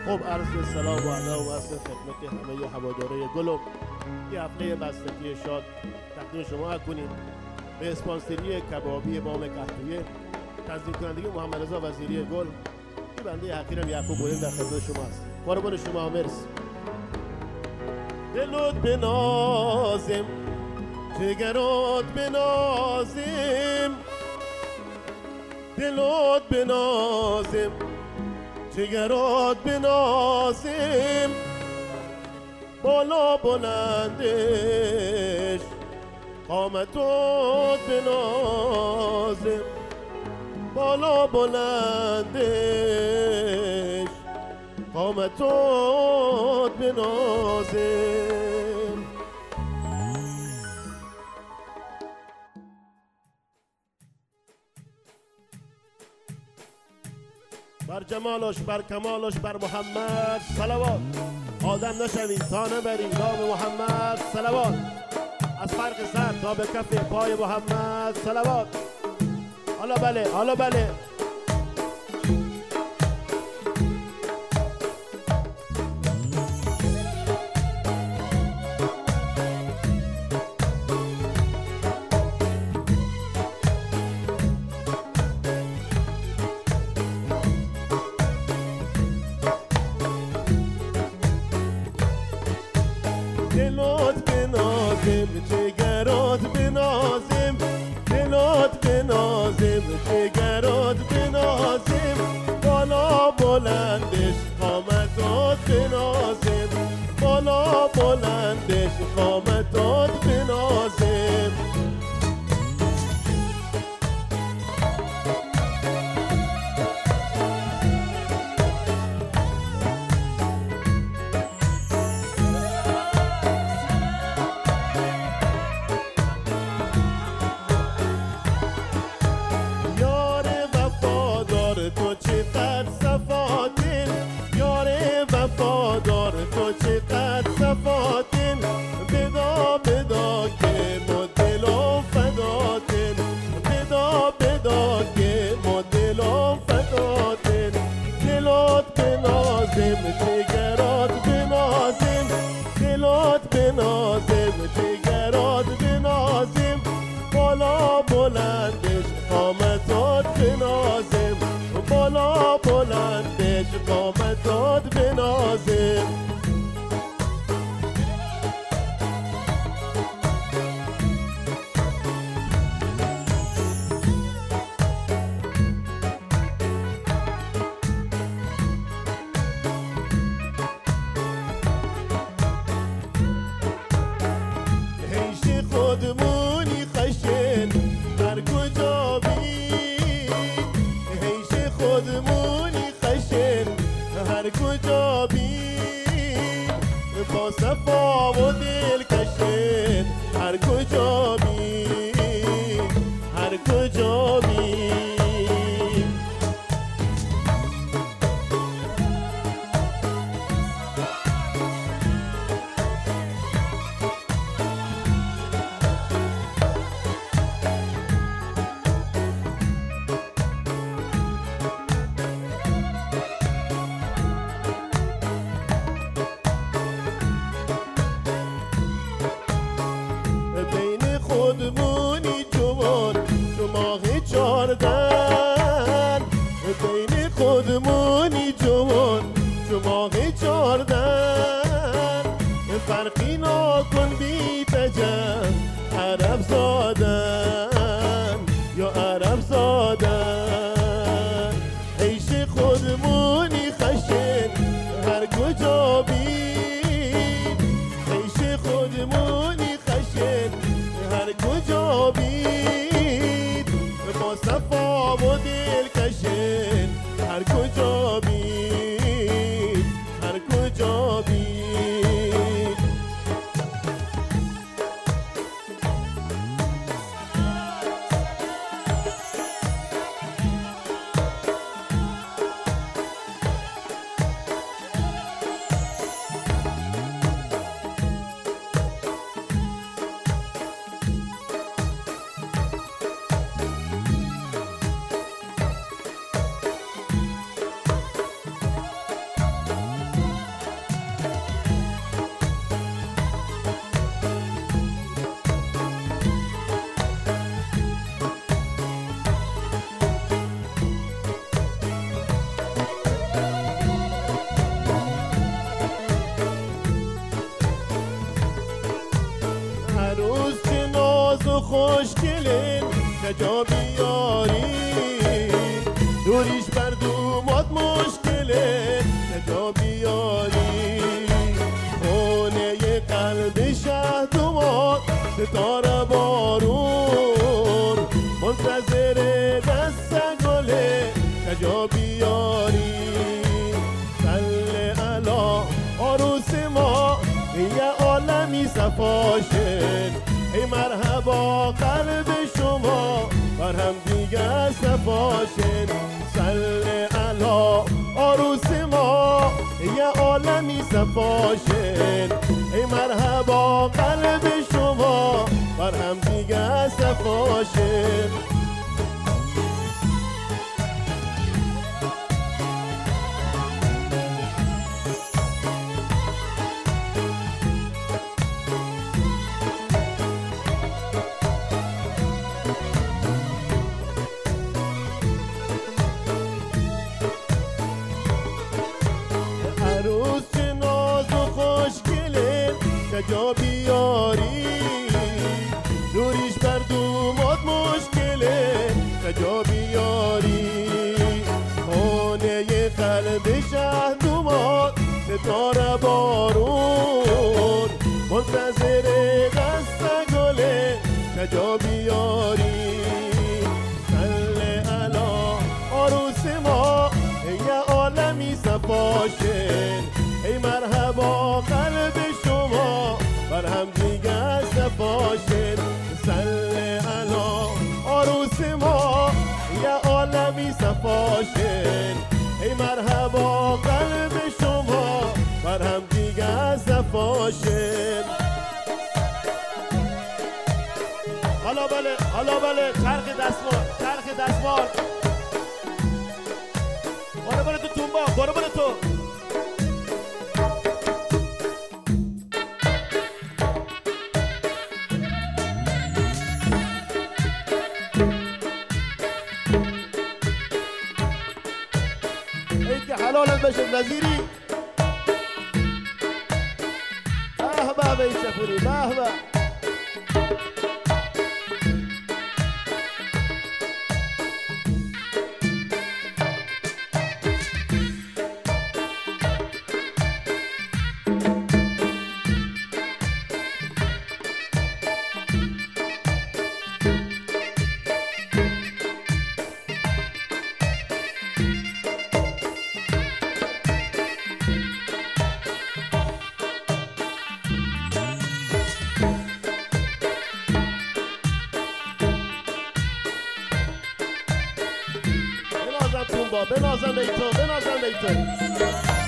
خب عرض سلام و ادب و عرض خدمت همه هواداره گلم. یه هفته بستگی شاد تقدیم شما کنیم به اسپانسری کبابی بام قهوه‌ای، تنظیم کنندگی محمد رضا وزیری گل. این بنده حقیرم یعقوب بولین در خدمت شما است. قربان شما، مرسی. دلت بنازم، جگرات بنازم، دلت بنازم، جگرات بنازم، بالا بلندش قامتات بنازم، بالا بلندش قامتات بنازم. بر جمالش، بر کمالش، بر محمد صلوات. آدم نشوید تا نبرید نام محمد صلوات. از فرق سر تا به کف پای محمد صلوات. حالا بله، حالا بله. دلات بنازم، جگرات بنازم، دلات بنازم، جگرات بنازم، بالا بلندش قامتات بنازم، بالا بلندش قامتات بنازم. تو چقدر صفاتین، یار وفادار تو چقدر صفاتین، بدا بدا که ما دل و فداتین، بدا بدا که ما دل و فداتین. دلات بنازم، جگرات بنازم، دلات بنازم، جگرات بنازم، بالا بلندش قامتات بنازم، بالا بلندش قامتات بنازم. حیش خودمونی خشن هر کجا بید، حیش خودمونی خشن هر کجا بید، با صفا و دل کشن هر کجا بید، هر کجا بید. بین خودمونی جوان چو ماه چاردن، بین خودمونی جوان چو ماه چاردن، فرقی نکن بی تجن عرب زادن یا عرب زادن. عیش خودمونی خشن هر کجا بید، عیش خودمونی خشن هر کجا بید، با صفا و دل کشن هر کجا بید، هر کجا بید. خوشگله کجا بیاری دوریش بر دومات مشکله کجا بیاری خونه قلب شهدومات ستاره بارون منتظر دست گله کجا بیاری سل علا عروس ما یه عالمی صفاشن ای مرحبا قلب شما بر هم دیگر صفاشن سل علا عروس ما یه عالمی صفاشن ای مرحبا قلب شما بر هم دیگر صفاشن عروس چه ناز و خوشگله کجا بیاری دوریش بر دومات مشکله کجا بیاری خانه قلب شهدومات ستاره بارون منتظر دست گله کجا بیاری سل علا عروس ما یه عالمی صفاشن ای مرحبا قلب شما بر هم دیگر صفاشن سل علا عروس ما یه عالمی صفاشن ای مرحبا قلب شما بر هم دیگر صفاشن حالا بله چرخ دستمال برو تو تومبا برو تو ای که حلالت بشه نظیری به به شفوری به بنازم بیتون